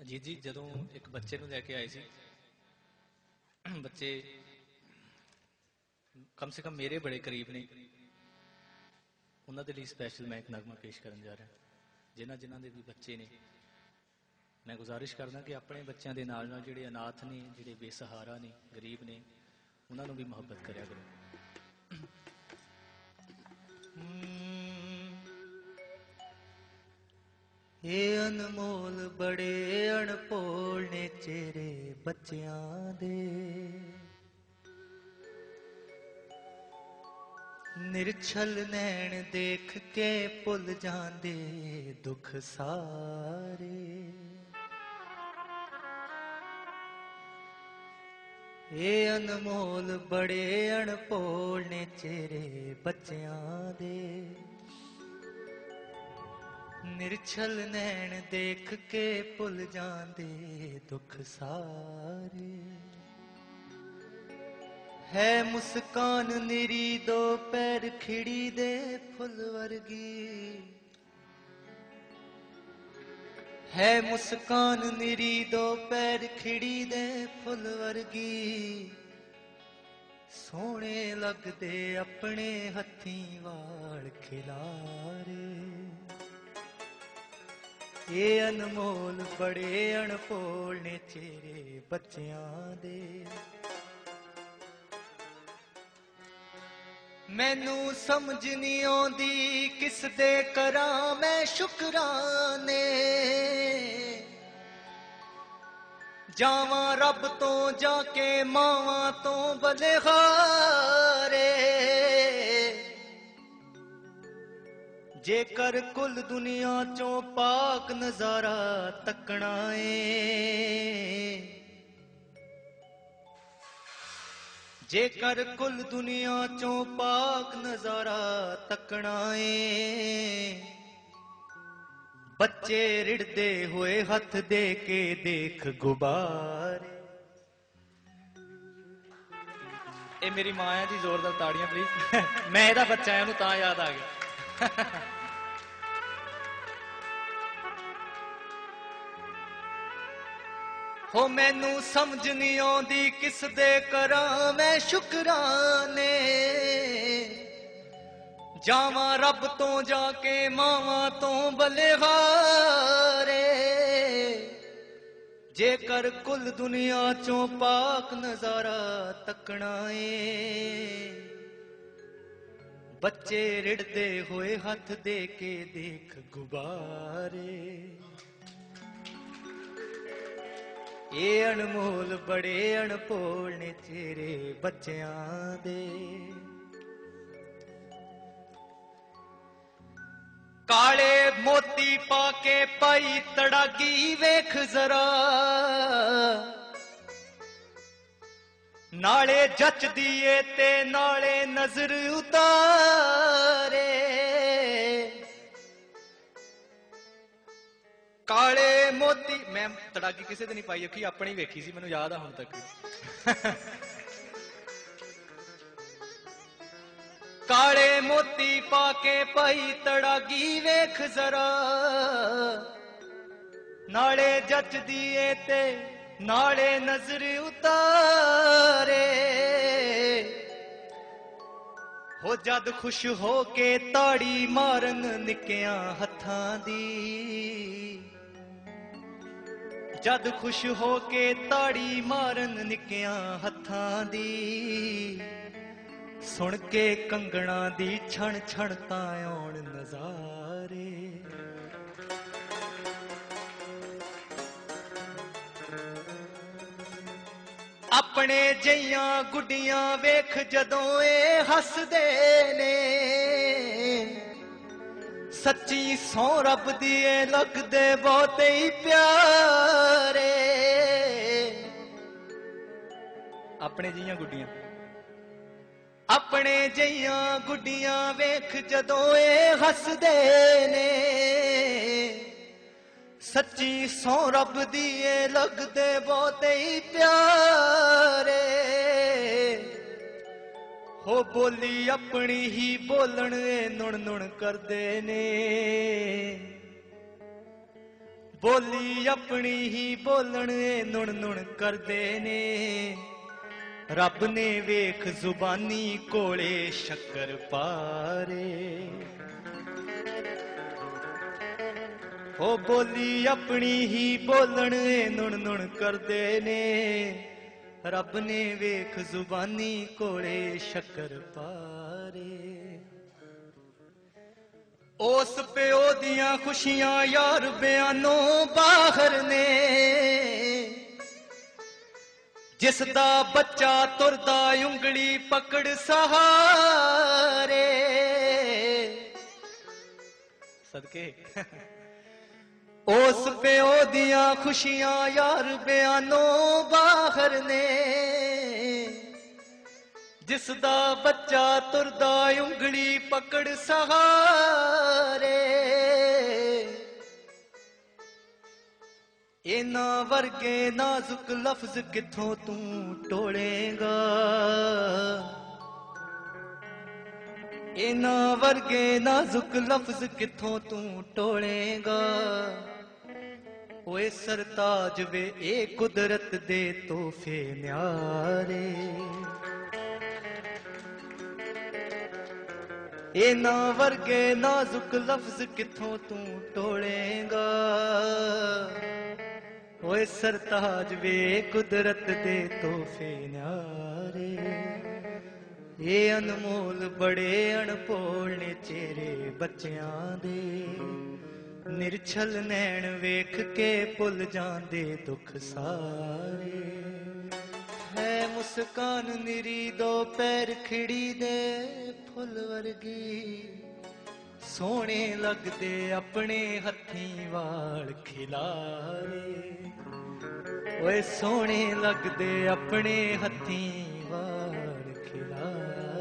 ਅਜੀਤ ਜੀ ਜਦੋਂ ਇੱਕ ਬੱਚੇ ਨੂੰ ਲੈ ਕੇ ਆਏ ਸੀ, ਬੱਚੇ ਕਮ ਸੇ ਕਮ ਮੇਰੇ ਬੜੇ ਕਰੀਬ ਨੇ, ਉਹਨਾਂ ਦੇ ਲਈ ਸਪੈਸ਼ਲ ਮੈਂ ਇੱਕ ਨਗਮਾ ਪੇਸ਼ ਕਰਨ ਜਾ ਰਿਹਾ। ਜਿਨ੍ਹਾਂ ਦੇ ਵੀ ਬੱਚੇ ਨੇ, ਮੈਂ ਗੁਜ਼ਾਰਿਸ਼ ਕਰਦਾ ਕਿ ਆਪਣੇ ਬੱਚਿਆਂ ਦੇ ਨਾਲ ਨਾਲ ਜਿਹੜੇ ਅਨਾਥ ਨੇ, ਜਿਹੜੇ ਬੇਸਹਾਰਾ ਨੇ, ਗਰੀਬ ਨੇ, ਉਹਨਾਂ ਨੂੰ ਵੀ ਮੁਹੱਬਤ ਕਰਿਆ ਕਰੋ। ਇਹ ਅਨਮੋਲ ਬੜੇ ਅਣਪੋਲ ਨੇ ਚਿਹਰੇ ਬੱਚਿਆਂ ਦੇ, ਨਿਰਛਲ ਨੈਣ ਦੇਖ ਕੇ ਭੁੱਲ ਜਾਂਦੇ ਦੁੱਖ ਸਾਰੇ। ਇਹ ਅਨਮੋਲ ਬੜੇ ਅਣਪੋਲ ਨੇ ਚਿਹਰੇ ਬੱਚਿਆਂ ਦੇ, ਨਿਰਛਲ ਨੈਣ ਦੇਖ ਕੇ ਭੁੱਲ ਜਾਂਦੇ ਦੁੱਖ ਸਾਰੇ। ਹੈ ਮੁਸਕਾਨ ਨਿਰੀ ਦੋ ਪੈਰ ਖਿੜੀ ਦੇ ਫੁੱਲ ਵਰਗੀ, ਹੈ ਮੁਸਕਾਨ ਨਿਰੀ ਦੋ ਪੈਰ ਖਿੜੀ ਦੇ ਫੁੱਲ ਵਰਗੀ। ਸੋਹਣੇ ਲੱਗਦੇ ਆਪਣੇ ਹੱਥੀਂ ਵਾਲ ਖਿਲਾਰੇ। ਇਹ ਅਨਮੋਲ ਬੜੇ ਅਣਪੋਲ ਨੇ ਚਿਹਰੇ ਬੱਚਿਆਂ ਦੇ। ਮੈਨੂੰ ਸਮਝ ਨਹੀਂ ਆਉਂਦੀ ਕਿਸ ਦੇ ਕਰਾਂ ਮੈਂ ਸ਼ੁਕਰਾਨੇ, ਜਾਵਾਂ ਰੱਬ ਤੋਂ ਜਾ ਕੇ ਮਾਵਾਂ ਤੋਂ ਬਲਿਹਾਰੇ। ਜੇਕਰ ਕੁੱਲ ਦੁਨੀਆ ਚੋਂ ਪਾਕ ਨਜ਼ਾਰਾ ਤੱਕਣਾ ਏ, ਜੇਕਰ ਕੁੱਲ ਦੁਨੀਆ ਚੋਂ ਪਾਕ ਨਜ਼ਾਰਾ ਤੱਕਣਾ ਏ। ਬੱਚੇ ਰਿੜਦੇ ਹੋਏ ਹੱਥ ਦੇ ਕੇ ਦੇਖ ਗੁਬਾਰੇ। ਇਹ ਮੇਰੀ ਮਾਂ ਹੈ ਜੀ, ਜ਼ੋਰਦਾਰ ਤਾੜੀਆਂ ਪਲੀਜ਼। ਮੈਂ ਇਹਦਾ ਬੱਚਾ ਹੈ, ਉਹਨੂੰ ਤਾਂ ਯਾਦ ਆ ਗਿਆ। ਹੋ ਮੈਨੂੰ ਸਮਝ ਨਹੀਂ ਆਉਂਦੀ ਕਿਸ ਦੇ ਕਰਾਂ ਮੈਂ ਸ਼ੁਕਰਾਨੇ, ਜਾਵਾਂ ਰੱਬ ਤੋਂ ਜਾ ਕੇ ਮਾਵਾਂ ਤੋਂ ਬਲਿਹਾਰੇ। ਜੇਕਰ ਕੁੱਲ ਦੁਨੀਆ ਚੋਂ ਪਾਕ ਨਜ਼ਾਰਾ ਤੱਕਣਾ ਏ। ਬੱਚੇ ਰਿੜਦੇ ਹੋਏ ਹੱਥ ਦੇ ਕੇ ਦੇਖ ਗੁਬਾਰੇ। ਇਹ ਅਣਮੋਲ ਬੜੇ ਅਣਪੋਲ ਨੇ ਚਿਹਰੇ ਬੱਚਿਆਂ ਦੇ। ਕਾਲੇ ਮੋਤੀ ਪਾ ਕੇ ਪਾਈ ਤੜਾਗੀ ਵੇਖ ਜ਼ਰਾ, ਨਾਲੇ ਜੱਚਦੀ ਏ ਤੇ ਨਾਲੇ ਨਜ਼ਰ ਉਤਾਰੇ। ਕਾਲੇ ਮੋਤੀ, ਮੈਂ ਤੜਾਗੀ ਕਿਸੇ ਤੇ ਨਹੀਂ ਪਾਈ ਅੱਖੀ, ਆਪਣੀ ਵੇਖੀ ਸੀ, ਮੈਨੂੰ ਯਾਦ ਆ ਹੁਣ ਤੱਕ। ਕਾਲੇ ਮੋਤੀ ਪਾ ਕੇ ਪਾਈ ਤੜਾਗੀ ਵੇਖ ਜ਼ਰਾ, ਨਾਲੇ ਜੱਚਦੀ ਏ ਤੇ ਨਾਲੇ ਨਜ਼ਰ ਉਤਾਰੇ। ਹੋ ਜਦ ਖੁਸ਼ ਹੋ ਕੇ ਤਾੜੀ ਮਾਰਨ ਨਿੱਕਿਆਂ ਹੱਥਾਂ ਦੀ, ਜਦ ਖੁਸ਼ ਹੋ ਕੇ ਤਾੜੀ ਮਾਰਨ ਨਿੱਕਿਆਂ ਹੱਥਾਂ ਦੀ। ਸੁਣ ਕੇ ਕੰਗਣਾ ਦੀ ਛਣ ਛਣ ਤਾਂ ਆਉਣ ਨਜ਼ਾਰੇ। ਆਪਣੇ ਜਈਆਂ ਗੁੱਡੀਆਂ ਵੇਖ ਜਦੋਂ ਇਹ ਹੱਸਦੇ ਨੇ, ਸੱਚੀ ਸੌ ਰੱਬ ਦੀ ਏ ਲੱਗਦੇ ਬਹੁਤੇ ਹੀ ਪਿਆਰੇ। ਆਪਣੇ ਜਈਆਂ ਗੁੱਡੀਆਂ, ਆਪਣੇ ਜਈਆਂ ਗੁੱਡੀਆਂ ਵੇਖ ਜਦੋਂ ਇਹ ਹੱਸਦੇ ਨੇ, ਸੱਚੀ ਸੌ ਰੱਬ ਦੀ ਏ ਲੱਗਦੇ ਬਹੁਤੇ ਹੀ ਪਿਆਰੇ। ਹੋ ਬੋਲੀ ਆਪਣੀ ਹੀ ਬੋਲਣ ਏ ਨੁਣ ਨੁਣ ਕਰਦੇ ਨੇ, ਬੋਲੀ ਆਪਣੀ ਹੀ ਬੋਲਣ ਨੁਣ ਨੁਣ ਕਰਦੇ ਨੇ ਰੱਬ ਨੇ ਵੇਖ ਜ਼ੁਬਾਨੀ ਕੋਲੇ ਸ਼ੱਕਰ ਪਾਰੇ ਹੋ ਬੋਲੀ ਆਪਣੀ ਹੀ ਬੋਲਣ ਨੁਣ ਨੁਣ ਕਰਦੇ ਨੇ ਰੱਬ ਨੇ ਵੇਖ ਜ਼ੁਬਾਨੀ ਕੋਲੇ ਸ਼ੱਕਰ ਪਾਰੇ ਉਸ ਪਿਓ ਦੀਆਂ ਖੁਸ਼ੀਆਂ ਯਾਰ ਬਿਆਨੋਂ ਬਾਹਰ ਨੇ ਜਿਸ ਦਾ ਬੱਚਾ ਤੁਰਦਾ ਉਂਗਲੀ ਪਕੜ ਸਹਾਰੇ ਸਦਕੇ ਉਸ ਪਿਓ ਦੀਆਂ ਖੁਸ਼ੀਆਂ ਯਾਰ ਬਿਆਨੋਂ ਬਾਹਰ ਨੇ ਜਿਸ ਦਾ ਬੱਚਾ ਤੁਰਦਾ ਉਂਗਲੀ ਪਕੜ ਸਹਾਰੇ ਇਹਨਾਂ ਵਰਗੇ ਨਾਜ਼ੁਕ ਲਫ਼ਜ਼ ਕਿੱਥੋਂ ਤੂੰ ਟੋਲੇਗਾ ਇਹਨਾਂ ਵਰਗੇ ਨਾਜ਼ੁਕ ਲਫ਼ਜ਼ ਕਿੱਥੋਂ ਤੂੰ ਟੋਲੇਗਾ ਓਏ ਸਰਤਾਜ ਵੇ ਇਹ ਕੁਦਰਤ ਦੇ ਤੋਹਫੇ ਨਿਆਰੇ ਇਹਨਾਂ ਵਰਗੇ ਨਾਜ਼ੁਕ ਲਫ਼ਜ਼ ਕਿੱਥੋਂ ਤੂੰ ਟੋਲੇਗਾ ਓਏ ਸਰਤਾਜ ਵੇ ਕੁਦਰਤ ਦੇ ਤੋਹਫੇ ਨਿਆਰੇ ਇਹ ਅਨਮੋਲ ਬੜੇ ਅਣਪੋਲ ਨੇ ਚਿਹਰੇ ਬੱਚਿਆਂ ਦੇ ਨਿਰਛਲ ਨੈਣ ਵੇਖ ਕੇ ਭੁੱਲ ਜਾਂਦੇ ਦੁੱਖ ਸਾਰੇ ਹੈ ਮੁਸਕਾਨ ਨਿਰੀ ਦੋ ਪੈਰ ਖਿੜੀ ਦੇ ਫੁੱਲ ਵਰਗੀ ਸੋਹਣੇ ਲੱਗਦੇ ਆਪਣੇ ਹੱਥੀਂ ਵਾਲ ਖਿਲਾਰੇ ਓਏ ਸੋਹਣੇ ਲੱਗਦੇ ਆਪਣੇ ਹੱਥੀਂ ਵਾਲ ਖਿਲਾਰੇ